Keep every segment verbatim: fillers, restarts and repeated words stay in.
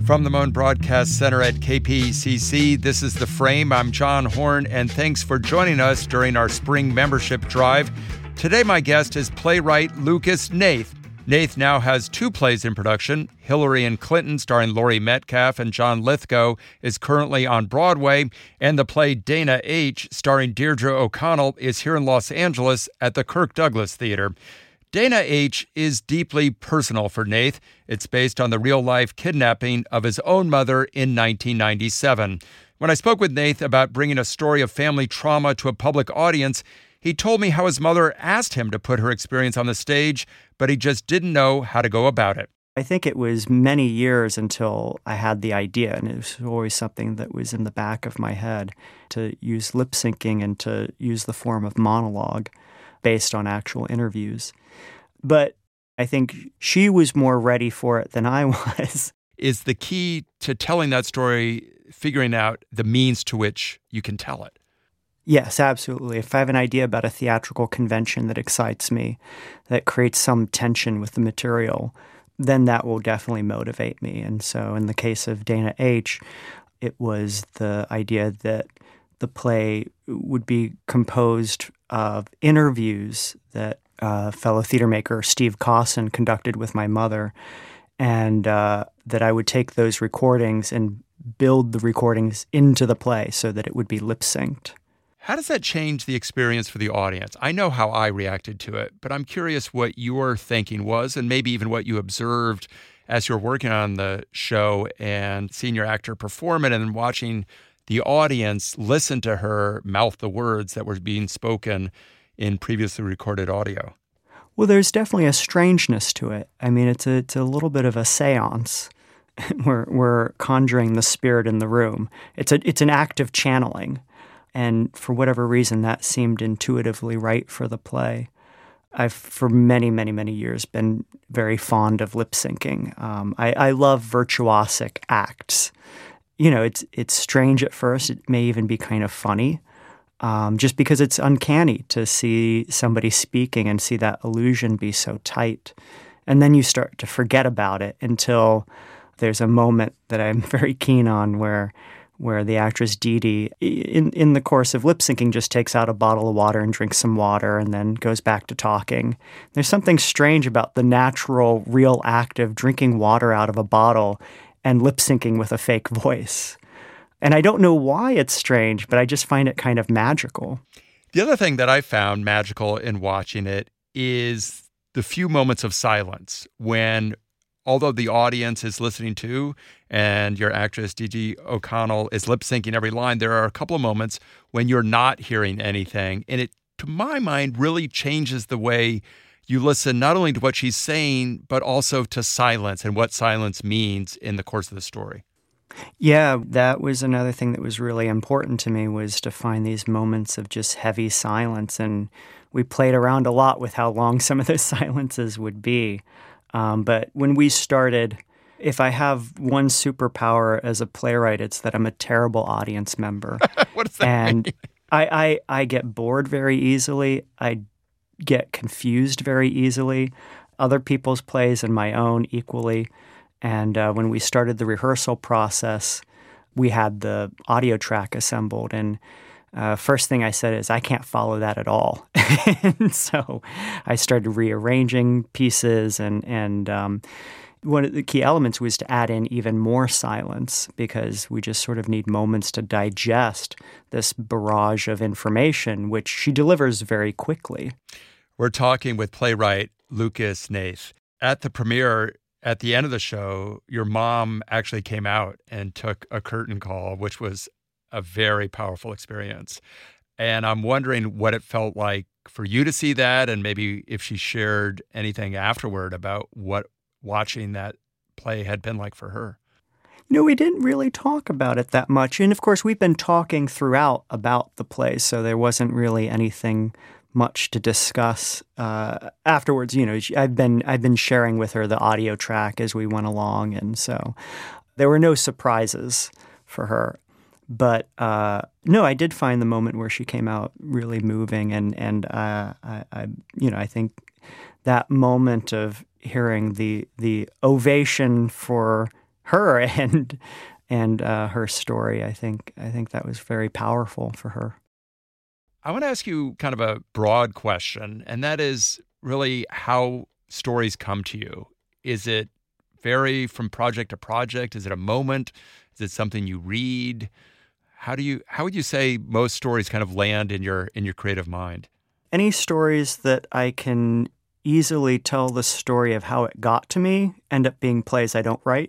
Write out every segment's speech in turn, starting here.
From the Moan Broadcast Center at K P C C, this is The Frame. I'm John Horn, and thanks for joining us during our spring membership drive. Today, my guest is playwright Lucas Hnath. Hnath now has two plays in production. Hillary and Clinton, starring Laurie Metcalf and John Lithgow, is currently on Broadway, and the play Dana H., starring Deirdre O'Connell, is here in Los Angeles at the Kirk Douglas Theater. Dana H. is deeply personal for Hnath. It's based on the real-life kidnapping of his own mother in nineteen ninety-seven. When I spoke with Hnath about bringing a story of family trauma to a public audience, he told me how his mother asked him to put her experience on the stage, but he just didn't know how to go about it. I think it was many years until I had the idea, and it was always something that was in the back of my head, to use lip syncing and to use the form of monologue based on actual interviews. But I think she was more ready for it than I was. Is the key to telling that story figuring out the means to which you can tell it? Yes, absolutely. If I have an idea about a theatrical convention that excites me, that creates some tension with the material, then that will definitely motivate me. And so in the case of Dana H., it was the idea that the play would be composed of interviews that uh, fellow theater maker Steve Cosson conducted with my mother, and uh, that I would take those recordings and build the recordings into the play so that it would be lip-synced. How does that change the experience for the audience? I know how I reacted to it, but I'm curious what your thinking was and maybe even what you observed as you're working on the show and seeing your actor perform it and then watching the audience listen to her mouth the words that were being spoken in previously recorded audio. Well, there's definitely a strangeness to it. I mean, it's a, it's a little bit of a seance. we're, we're conjuring the spirit in the room. It's a it's an act of channeling. And for whatever reason, that seemed intuitively right for the play. I've, for many, many, many years, been very fond of lip syncing. Um, I, I love virtuosic acts. You know, it's it's strange at first. It may even be kind of funny, um, just because it's uncanny to see somebody speaking and see that illusion be so tight. And then you start to forget about it until there's a moment that I'm very keen on where where the actress Dee Dee, in, in the course of lip syncing, just takes out a bottle of water and drinks some water and then goes back to talking. There's something strange about the natural, real act of drinking water out of a bottle and lip syncing with a fake voice. And I don't know why it's strange, but I just find it kind of magical. The other thing that I found magical in watching it is the few moments of silence when, although the audience is listening to and your actress, Deirdre O'Connell, is lip-syncing every line, there are a couple of moments when you're not hearing anything. And it, to my mind, really changes the way you listen not only to what she's saying, but also to silence and what silence means in the course of the story. Yeah, that was another thing that was really important to me, was to find these moments of just heavy silence. And we played around a lot with how long some of those silences would be. Um, but when we started, if I have one superpower as a playwright, it's that I'm a terrible audience member. What does that and mean? I, I, I get bored very easily. I get confused very easily. Other people's plays and my own equally. And uh, when we started the rehearsal process, we had the audio track assembled. And Uh, first thing I said is, I can't follow that at all. And so I started rearranging pieces, and, and um, one of the key elements was to add in even more silence, because we just sort of need moments to digest this barrage of information, which she delivers very quickly. We're talking with playwright Lucas Hnath. At the premiere, at the end of the show, your mom actually came out and took a curtain call, which was a very powerful experience. And I'm wondering what it felt like for you to see that, and maybe if she shared anything afterward about what watching that play had been like for her. You know, we didn't really talk about it that much. And of course, we've been talking throughout about the play, so there wasn't really anything much to discuss uh, afterwards. You know, I've been I've been sharing with her the audio track as we went along, and so there were no surprises for her. But uh, no, I did find the moment where she came out really moving, and and uh, I, I, you know, I think that moment of hearing the the ovation for her and and uh, her story. I think I think that was very powerful for her. I want to ask you kind of a broad question, and that is really how stories come to you. Is it vary from project to project? Is it a moment? Is it something you read? How do you how would you say most stories kind of land in your in your creative mind? Any stories that I can easily tell the story of how it got to me end up being plays I don't write.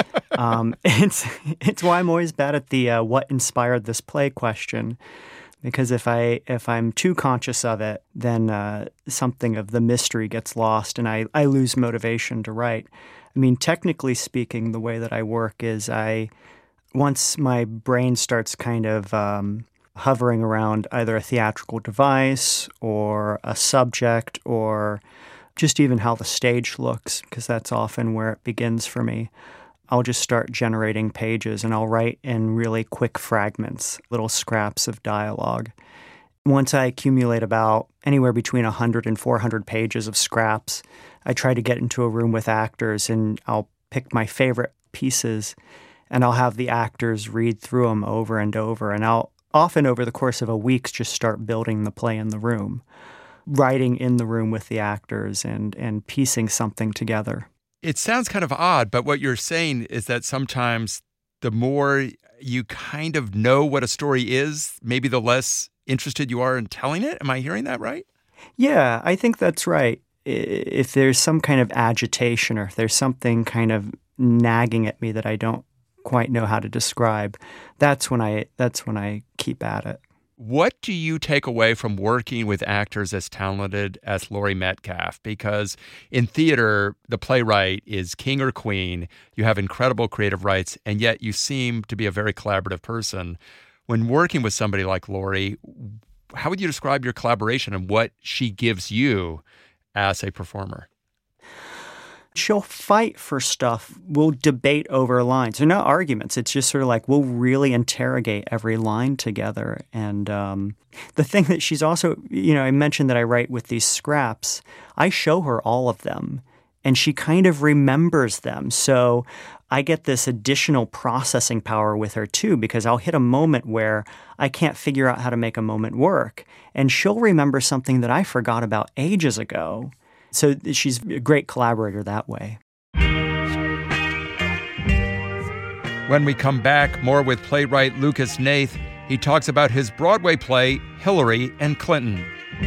um, it's it's why I'm always bad at the uh, what inspired this play question, because if I if I'm too conscious of it, then uh, something of the mystery gets lost, and I I lose motivation to write. I mean, technically speaking, the way that I work is I once my brain starts kind of um, hovering around either a theatrical device or a subject or just even how the stage looks, because that's often where it begins for me. I'll just start generating pages and I'll write in really quick fragments, little scraps of dialogue. Once I accumulate about anywhere between one hundred and four hundred pages of scraps, I try to get into a room with actors and I'll pick my favorite pieces and I'll have the actors read through them over and over. And I'll often over the course of a week just start building the play in the room, writing in the room with the actors and, and piecing something together. It sounds kind of odd, but what you're saying is that sometimes the more you kind of know what a story is, maybe the less interested you are in telling it. Am I hearing that right? Yeah, I think that's right. If there's some kind of agitation or if there's something kind of nagging at me that I don't quite know how to describe, that's when I that's when I keep at it. What do you take away from working with actors as talented as Laurie Metcalf? Because in theater, the playwright is king or queen. You have incredible creative rights, and yet you seem to be a very collaborative person. When working with somebody like Laurie, how would you describe your collaboration and what she gives you as a performer? She'll fight for stuff. We'll debate over lines. They're not arguments. It's just sort of like we'll really interrogate every line together. And um, the thing that she's also, you know, I mentioned that I write with these scraps. I show her all of them, and she kind of remembers them. So I get this additional processing power with her, too, because I'll hit a moment where I can't figure out how to make a moment work. And she'll remember something that I forgot about ages ago. So she's a great collaborator that way. When we come back, more with playwright Lucas Hnath. He talks about his Broadway play, Hillary and Clinton.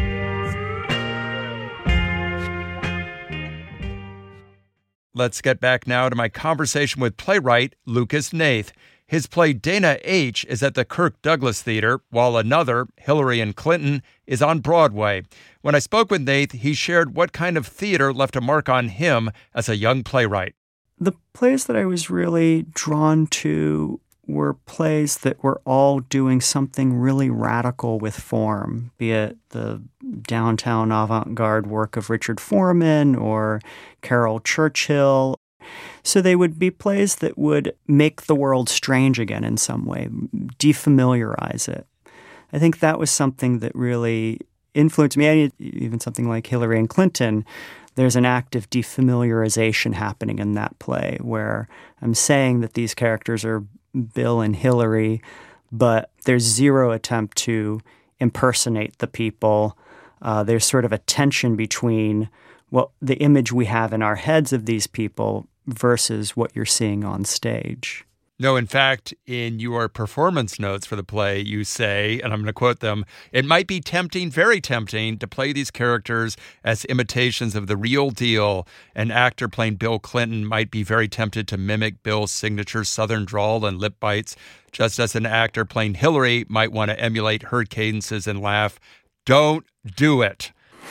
Let's get back now to my conversation with playwright Lucas Hnath. His play Dana H. is at the Kirk Douglas Theater, while another, Hillary and Clinton, is on Broadway. When I spoke with Hnath, he shared what kind of theater left a mark on him as a young playwright. The plays that I was really drawn to were plays that were all doing something really radical with form, be it the downtown avant-garde work of Richard Foreman or Caryl Churchill. So they would be plays that would make the world strange again in some way, defamiliarize it. I think that was something that really influenced me. Even something like Hillary and Clinton, there's an act of defamiliarization happening in that play where I'm saying that these characters are Bill and Hillary, but there's zero attempt to impersonate the people. Uh, there's sort of a tension between what the image we have in our heads of these people versus what you're seeing on stage. No, in fact, in your performance notes for the play, you say, and I'm going to quote them, "It might be tempting, very tempting, to play these characters as imitations of the real deal. An actor playing Bill Clinton might be very tempted to mimic Bill's signature Southern drawl and lip bites, just as an actor playing Hillary might want to emulate her cadences and laugh. Don't do it."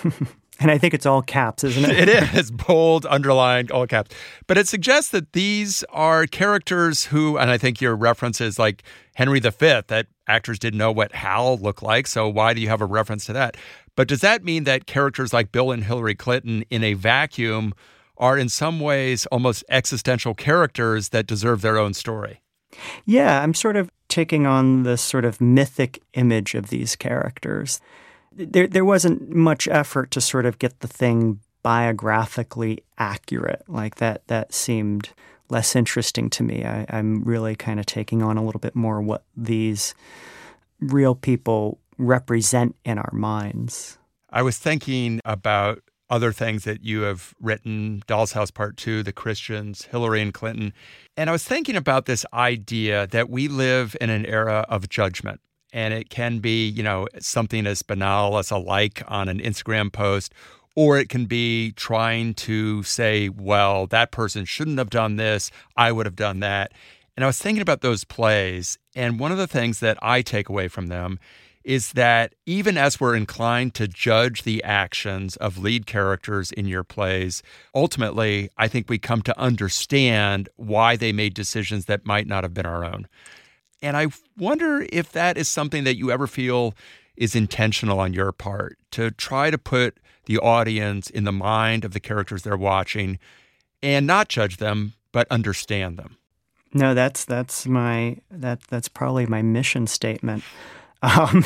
And I think it's all caps, isn't it? It is bold, underlined, all caps. But it suggests that these are characters who, and I think your reference is like Henry the Fifth, that actors didn't know what Hal looked like, so why do you have a reference to that? But does that mean that characters like Bill and Hillary Clinton in a vacuum are in some ways almost existential characters that deserve their own story? Yeah, I'm sort of taking on this sort of mythic image of these characters. There there wasn't much effort to sort of get the thing biographically accurate. Like that that seemed less interesting to me. I, I'm really kind of taking on a little bit more what these real people represent in our minds. I was thinking about other things that you have written, Doll's House Part Two, The Christians, Hillary and Clinton. And I was thinking about this idea that we live in an era of judgment. And it can be, you know, something as banal as a like on an Instagram post, or it can be trying to say, well, that person shouldn't have done this, I would have done that. And I was thinking about those plays, and one of the things that I take away from them is that even as we're inclined to judge the actions of lead characters in your plays, ultimately, I think we come to understand why they made decisions that might not have been our own. And I wonder if that is something that you ever feel is intentional on your part, to try to put the audience in the mind of the characters they're watching and not judge them, but understand them. No, that's that's my that that's probably my mission statement. Um,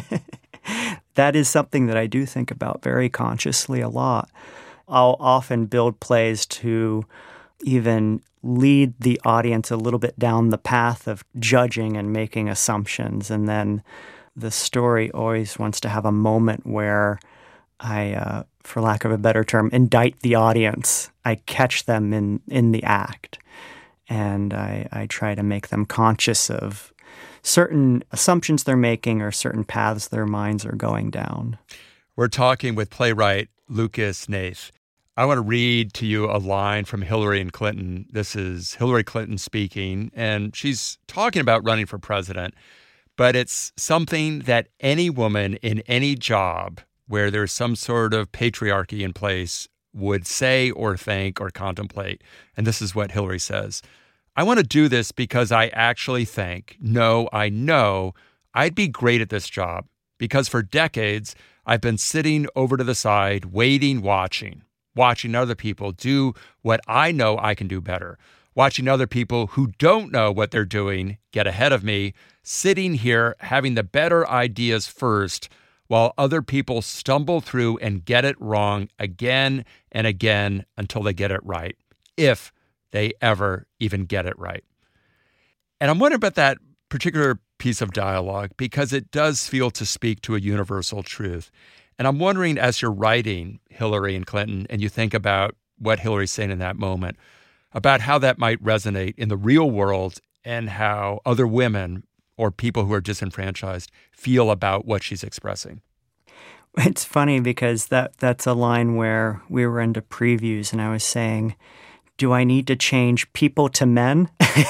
that is something that I do think about very consciously a lot. I'll often build plays to even lead the audience a little bit down the path of judging and making assumptions. And then the story always wants to have a moment where I, uh, for lack of a better term, indict the audience. I catch them in, in the act. And I, I try to make them conscious of certain assumptions they're making or certain paths their minds are going down. We're talking with playwright Lucas Hnath. I want to read to you a line from Hillary and Clinton. This is Hillary Clinton speaking, and she's talking about running for president, but it's something that any woman in any job where there's some sort of patriarchy in place would say or think or contemplate. And this is what Hillary says. I want to do this because I actually think, no, I know I'd be great at this job because for decades I've been sitting over to the side, waiting, watching, watching other people do what I know I can do better, watching other people who don't know what they're doing get ahead of me, sitting here having the better ideas first while other people stumble through and get it wrong again and again until they get it right, if they ever even get it right. And I'm wondering about that particular piece of dialogue because it does feel to speak to a universal truth. And I'm wondering, as you're writing Hillary and Clinton and you think about what Hillary's saying in that moment, about how that might resonate in the real world and how other women or people who are disenfranchised feel about what she's expressing. It's funny because that that's a line where we were into previews and I was saying, do I need to change people to men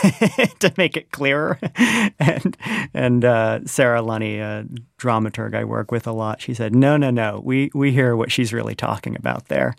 to make it clearer? and and uh, Sarah Lunny, a dramaturg I work with a lot, she said, no, no, no, we, we hear what she's really talking about there.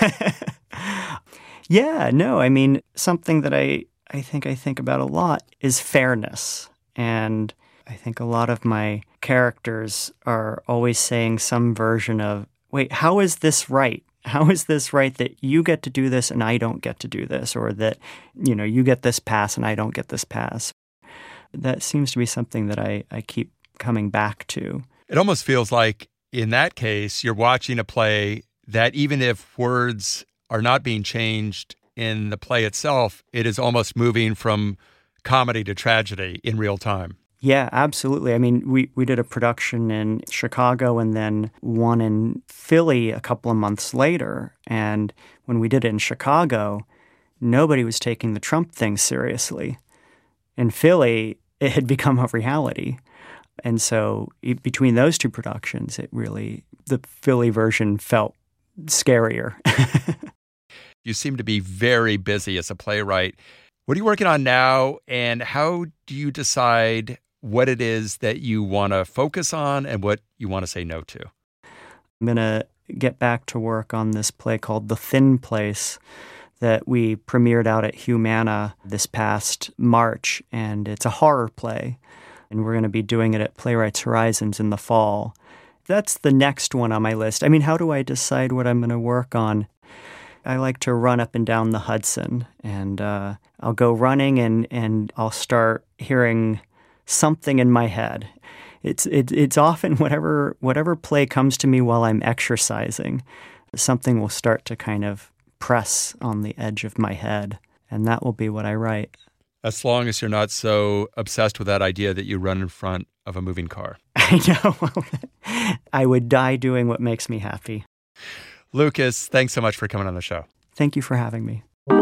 Yeah, no, I mean, something that I, I think I think about a lot is fairness. And I think a lot of my characters are always saying some version of, wait, how is this right? How is this right that you get to do this and I don't get to do this? Or that, you know, you get this pass and I don't get this pass? That seems to be something that I, I keep coming back to. It almost feels like, in that case, you're watching a play that even if words are not being changed in the play itself, it is almost moving from comedy to tragedy in real time. Yeah, absolutely. I mean, we, we did a production in Chicago and then one in Philly a couple of months later. And when we did it in Chicago, nobody was taking the Trump thing seriously. In Philly, it had become a reality. And so it, between those two productions, it really, the Philly version felt scarier. You seem to be very busy as a playwright. What are you working on now, and how do you decide what it is that you want to focus on and what you want to say no to? I'm going to get back to work on this play called The Thin Place that we premiered out at Humana this past March, and it's a horror play, and we're going to be doing it at Playwrights Horizons in the fall. That's the next one on my list. I mean, how do I decide what I'm going to work on? I like to run up and down the Hudson, and uh, I'll go running and, and I'll start hearing something in my head. It's it, it's often whatever whatever play comes to me while I'm exercising, something will start to kind of press on the edge of my head. and that will be what I write. As long as you're not so obsessed with that idea that you run in front of a moving car. I know. I would die doing what makes me happy. Lucas, thanks so much for coming on the show. Thank you for having me.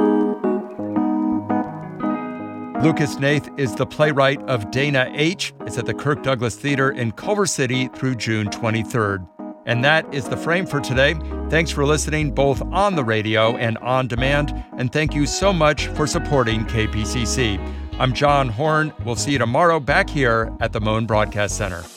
Lucas Hnath is the playwright of Dana H. It's at the Kirk Douglas Theater in Culver City through June twenty-third. And that is The Frame for today. Thanks for listening both on the radio and on demand. And thank you so much for supporting K P C C. I'm John Horn. We'll see you tomorrow back here at the Moan Broadcast Center.